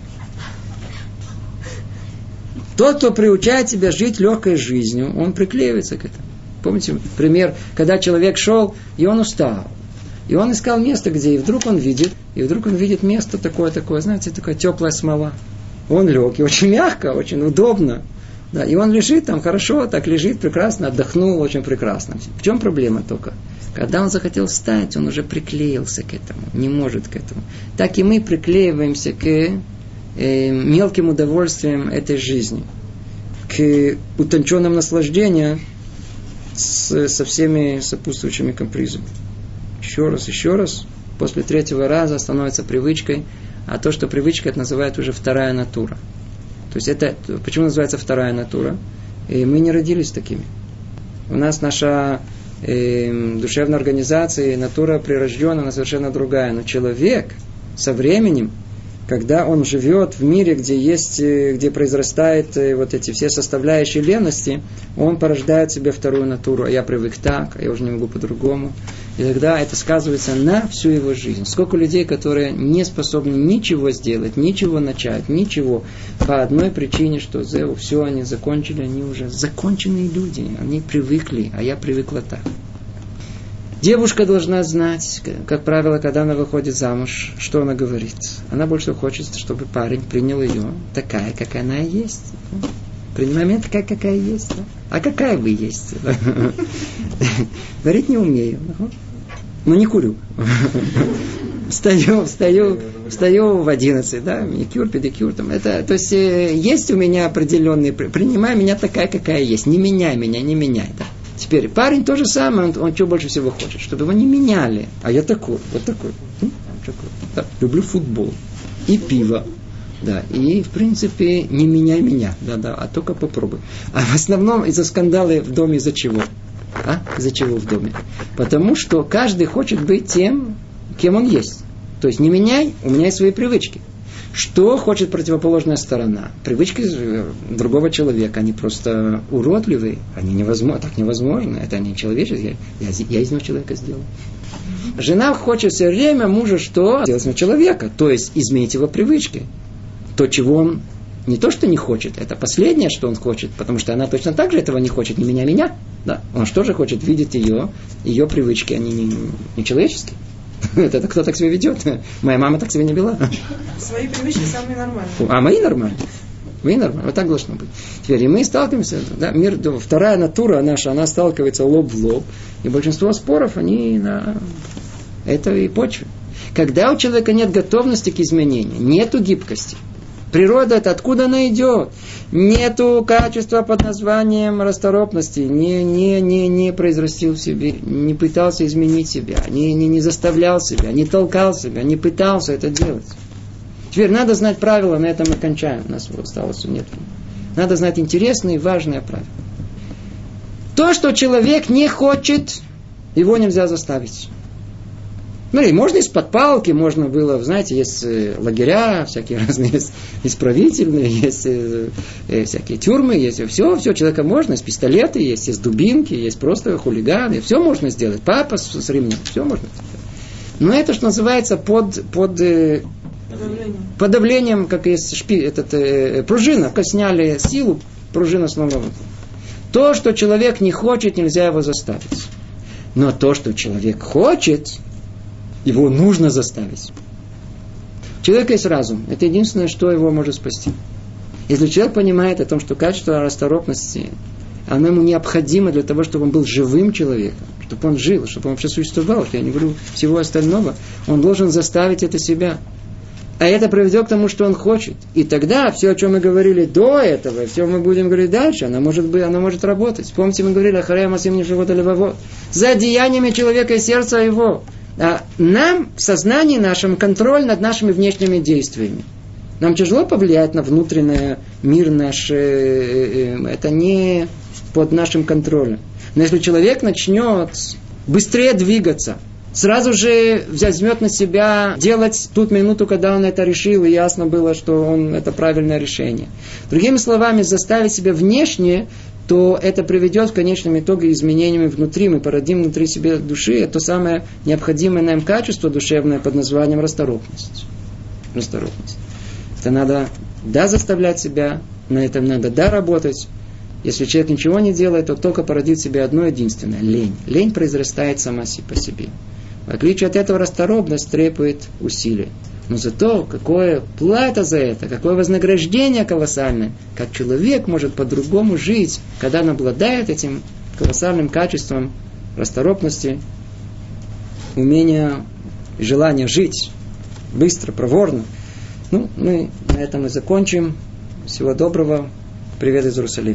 Speaker 1: Тот, кто приучает себя жить легкой жизнью, он приклеивается к этому. Помните пример, когда человек шел, и он устал. И он искал место, где, и вдруг он видит место такое, знаете, такая теплая смола. Он лег, и очень мягко, очень удобно. Да, и он лежит там хорошо, так лежит прекрасно, отдохнул очень прекрасно. В чем проблема только? Когда он захотел встать, он уже приклеился к этому, не может к этому. Так и мы приклеиваемся к мелким удовольствиям этой жизни, к утонченным наслаждениям со всеми сопутствующими капризами. Еще раз, после 3-го раза становится привычкой, а то, что привычка, это называют уже вторая натура. То есть это, почему называется вторая натура? И мы не родились такими. У нас наша душевная организация, натура прирожденная, она совершенно другая. Но человек со временем, когда он живет в мире, где произрастают вот эти все составляющие лености, он порождает в себе вторую натуру. А я привык так, а я уже не могу по-другому. И тогда это сказывается на всю его жизнь. Сколько людей, которые не способны ничего сделать, ничего начать, ничего, по одной причине, что все они закончили, они уже законченные люди, они привыкли, а я привыкла так. Девушка должна знать, как правило, когда она выходит замуж, что она говорит. Она больше хочет, чтобы парень принял ее такая, какая она и есть. Принимай меня такая, какая есть. А какая вы есть? Говорить не умею. Но не курю. Встаю в 11, да, маникюр, педикюр. То есть есть у меня определенные... Принимай меня такая, какая есть. Не меняй меня, не меняй. Да. Теперь парень то же самое, он что больше всего хочет? Чтобы его не меняли. А я такой, вот такой. Да, люблю футбол и пиво. Да, и в принципе не меняй меня, а только попробуй. А в основном из-за скандала в доме из-за чего? Из-за чего в доме? Потому что каждый хочет быть тем, кем он есть. То есть не меняй, у меня есть свои привычки. Что хочет противоположная сторона? Привычки другого человека, они просто уродливые, они невозможны, так невозможно, это не человеческие, я из него человека сделал. Жена хочет все время мужа что? Сделать из него человека, то есть изменить его привычки. То, чего он не то, что не хочет, это последнее, что он хочет, потому что она точно так же этого не хочет, не меня. Да. Он что же хочет видеть ее привычки, они не человеческие. Это кто так себя ведет? Моя мама так себя не вела.
Speaker 3: Свои привычки самые нормальные.
Speaker 1: А мои нормальные. Вот так должно быть. Теперь и мы сталкиваемся. Да, мир, вторая натура наша, она сталкивается лоб в лоб. И большинство споров, они на этой почве. Когда у человека нет готовности к изменению, нету гибкости. Природа это откуда она идет? Нету качества под названием расторопности. Не произрастил в себе, не пытался изменить себя, не заставлял себя, не толкал себя, не пытался это делать. Теперь надо знать правила, на этом мы кончаем. У нас осталось нет. Надо знать интересные и важные правила. То, что человек не хочет, его нельзя заставить. Смотри, можно из-под палки, можно было, знаете, есть лагеря, всякие разные, есть исправительные, есть всякие тюрьмы, есть все человека можно, есть пистолеты, есть дубинки, есть просто хулиганы, все можно сделать, папа с ремнем, все можно сделать. Но это, что называется, под давлением, как есть пружина, сняли силу, пружина снова. То, что человек не хочет, нельзя его заставить. Но то, что человек хочет, его нужно заставить. У человека есть разум. Это единственное, что его может спасти. Если человек понимает о том, что качество расторопности, оно ему необходимо для того, чтобы он был живым человеком, чтобы он жил, чтобы он вообще существовал, я не говорю всего остального, он должен заставить это себя. А это приведет к тому, что он хочет. И тогда все, о чем мы говорили до этого, все мы будем говорить дальше, оно может работать. Помните, мы говорили, ахарея масим не живот левовод. За деяниями человека и сердца его. А нам, в сознании нашем, контроль над нашими внешними действиями. Нам тяжело повлиять на внутренний мир наш. Это не под нашим контролем. Но если человек начнет быстрее двигаться, сразу же возьмет на себя делать ту минуту, когда он это решил, и ясно было, что это правильное решение. Другими словами, заставить себя внешне, то это приведет в конечном итоге изменениями внутри. Мы породим внутри себя души. Это самое необходимое нам качество душевное под названием расторопность. Это надо заставлять себя, на этом надо работать. Если человек ничего не делает, то только породит в себе одно единственное – лень. Лень произрастает сама по себе. В отличие от этого, расторопность требует усилий. Но зато какое плата за это, какое вознаграждение колоссальное, как человек может по-другому жить, когда он обладает этим колоссальным качеством расторопности, умения и желания жить быстро, проворно. Мы на этом и закончим. Всего доброго. Привет из Иерусалима.